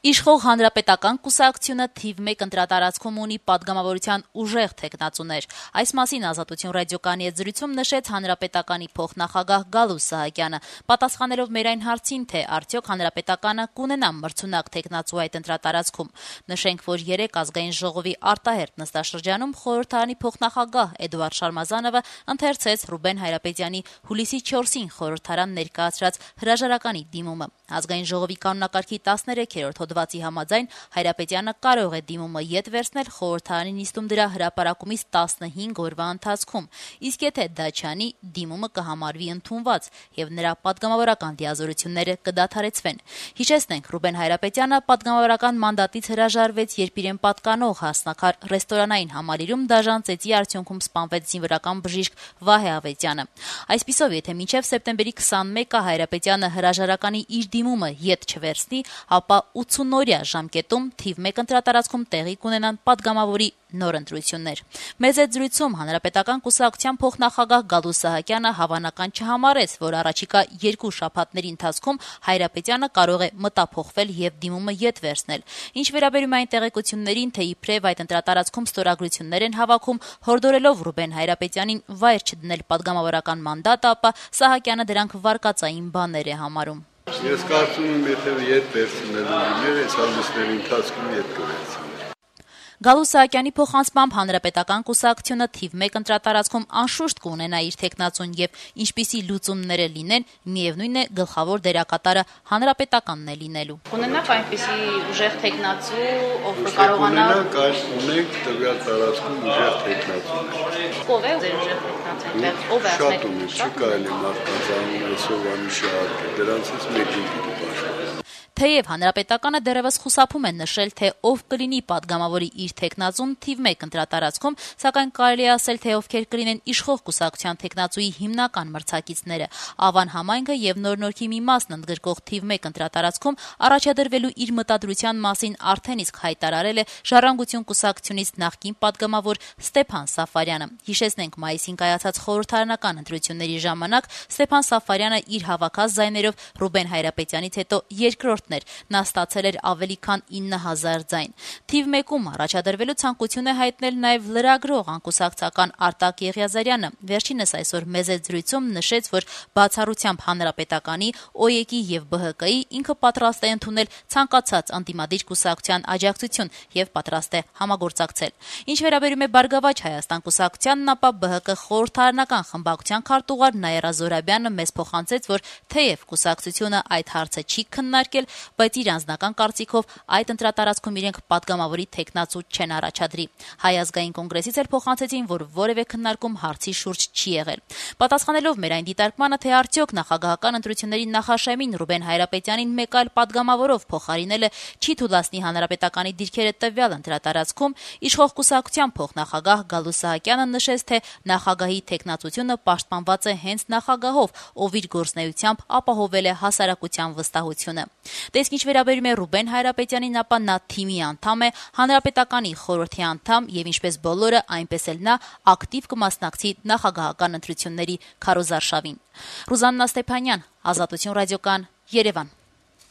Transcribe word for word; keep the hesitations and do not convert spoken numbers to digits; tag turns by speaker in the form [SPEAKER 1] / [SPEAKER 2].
[SPEAKER 1] Իշխող հանրապետական կուսակցությունը թիվ մեկ ընտրատարածքում ունի պատգամավորության ուժեղ թեկնածուներ։ Այս մասին Ազատություն ռադիոկայանի հետ զրույցում նշեց հանրապետականի փոխնախագահ Գալուստ Սահակյանը, պատասխանելով մեր այն հարցին, թե արդյոք հանրապետականը կունենա մրցունակ թեկնածու այդ ընտրատարածքում։ Նշենք, որ երեկ ազգային ժողովի արտահերթ նստաշրջանում խորհրդարանի փոխնախագահ Էդուարդ Շարմազանովը ընթերցեց Ռուբեն Հայրապետյանի հուլիսի չորսին խորհրդարան ներկայացրած հրաժարականի դիմումը։ Ազգային ժողովի կանոնակարգի տասներեքերորդ հոդվածի համաձայն Հայրապետյանը կարող է դիմումը ետ վերցնել խորհրդարանի նիստում դրա հրապարակումից տասնհինգ օրվա ընթացքում, իսկ եթե դա չանի, դիմումը կհամարվի ընդունված եւ նրա պատգամավորական դիազորությունները կդադարեցվեն։ Հիշեցնենք, Ռուբեն Հայրապետյանը պատգամավորական մանդատից հրաժարվեց, երբ իրեն պատկանող հասնակար ռեստորանային համալիրում դաժան ծեծի արդյունքում սպանվեց զինվորական բժիշկ Վահե Ավետյանը։ Այսպիսով, եթե մինչև սեպտեմբերի քսանմեկը Հայրապետյանը հրաժարականի իր դիմումը ետ չվերցնի, ապա ութսունօրյա ժամկետում թիվ մեկ ընտրատարածքում տեղի կունենան պատգամավորի նոր ընտրություններ։ Մեծ այդ զրույցում հանրապետական կուսակցության փոխնախագահ Գալուստ Սահակյանը հավանական չհամարեց, որ առաջիկա երկու շաբաթների ընթացքում Հայրապետյանը կարող է մտափոխվել եւ դիմումը ետ վերցնել։ Ինչ վերաբերում է այն տեղեկություններին, թե իբրև այդ ընտրատարածքում ստորագրություններ են հավաքում, հորդորելով Ռուբեն Հայրապետյանին վայր չդնել պատգամավորական մանդատը, ապա Սահակյանը դրանք վարկածային բաներ է համարում։
[SPEAKER 2] Ես կարծում եմ, եթե ետ վերցնելու լիներ, այս ամիսների ընթացքում ետ կվերցներ։
[SPEAKER 1] Գալուստ Սահակյանի փոխանցմամբ հանրապետական կուսակցությունը թիվ մեկ ընտրատարածքում անշուշտ կունենա իր թեկնածուն եւ ինչպիսի լուծումները լինեն, միևնույն է գլխավոր դերակատարը հանրապետականն է լինելու։
[SPEAKER 3] Ունենաք այնպիսի ուժեղ թեկնածու, ով կկարողանա
[SPEAKER 2] ունենք տվյալ տարածքում ուժեղ թեկնածուներ։
[SPEAKER 3] Ով է ձեր ուժեղ թեկնածուն։ Ով է
[SPEAKER 2] Շատ ունենք, չի կարելի մարդկանց անունը այսօրվանի շահարկել, դրանցից մեկին պիտի պաշտպանենք։
[SPEAKER 1] Թեև հանրապետականը դեռևս խուսափում է նշել, թե ով կլինի պատգամավորի իր թեկնածուն թիվ մեկ ընտրատարածքում, սակայն կարելի է ասել, թե ովքեր կլինեն իշխող կուսակցության թեկնածուի հիմնական մրցակիցները։ Ավան համայնքը եւ Նոր Նորքի մի մասն ընդգրկող թիվ մեկ ընտրատարածքում առաջադրվելու իր մտադրության մասին արդեն իսկ հայտարարել է Ժառանգություն կուսակցությունից նախկին պատգամավոր Ստեփան Սաֆարյանը։ Հիշեցնենք, մայիսին կայացած խորհրդարանական ընտրությունների ժամանակ Ստեփան Սաֆարյանը իր հավաքած ձայներով Ռուբեն Հայրապետյանից հետո երկրորդ Նա ստացել էր ավելի քան ինը հազար ձայն։ Թիվ մեկում առաջադրվելու ցանկություն է հայտնել նաև լրագրող անկուսակցական Արտակ Եղիազարյանը։ Վերջինս այսօր մեծ այդ զրույցում նշեց, որ բացառությամբ հանրապետականի, ՕԵԿ-ի եւ ԲՀԿ-ի ինքը պատրաստ է ընդունել ցանկացած անդիմադիր կուսակցության աջակցություն եւ պատրաստ է համագործակցել։ Ինչ վերաբերում է Բարգավաճ Հայաստան կուսակցությանն, ապա ԲՀԿ խորհրդարանական խմբակցության քարտուղար Նաիրա Զոհրաբյանը մեզ փոխանցեց, որ թեև կուսակցությունը այդ հարցը չի քննարկել, բայց իր անձնական կարծիքով այդ ընտրատարածքում իրենք պատգամավորի թեկնածու չեն առաջադրի։ Հայ ազգային կոնգրեսից էլ փոխանցեցին, որ որևէ քննարկում հարցի շուրջ չի եղել։ Պատասխանելով մեր այն դիտարկմանը, թե արդյոք նախագահական ընտրությունների նախաշեմին Ռուբեն Հայրապետյանին մեկ այլ պատգամավորով փոխարինելը չի թույլատնի հանրապետականի դիրքերը տվյալ ընտրատարածքում, իշխող կուսակցության փոխնախագահ Գալուստ Սահակյանը նշեց, թե նախագահի թեկնածությունը պաշտպանված է հենց նախագահով, ով իր գործնեությամբ ապահովել է հասարակության վստահությունը։ Տեսք ինչ վերաբերում է Ռուբեն Հայրապետյանին, ապա նա թիմի անդամ է, հանրապետականի խորհրդի անդամ եւ ինչպես բոլորը, այնպես էլ նա ակտիվ կմասնակցի նախագահական ընտրությունների քարոզարշավին։ Ռուզաննա Ստեփանյան, Ազատություն ռադիոկան, Երևան։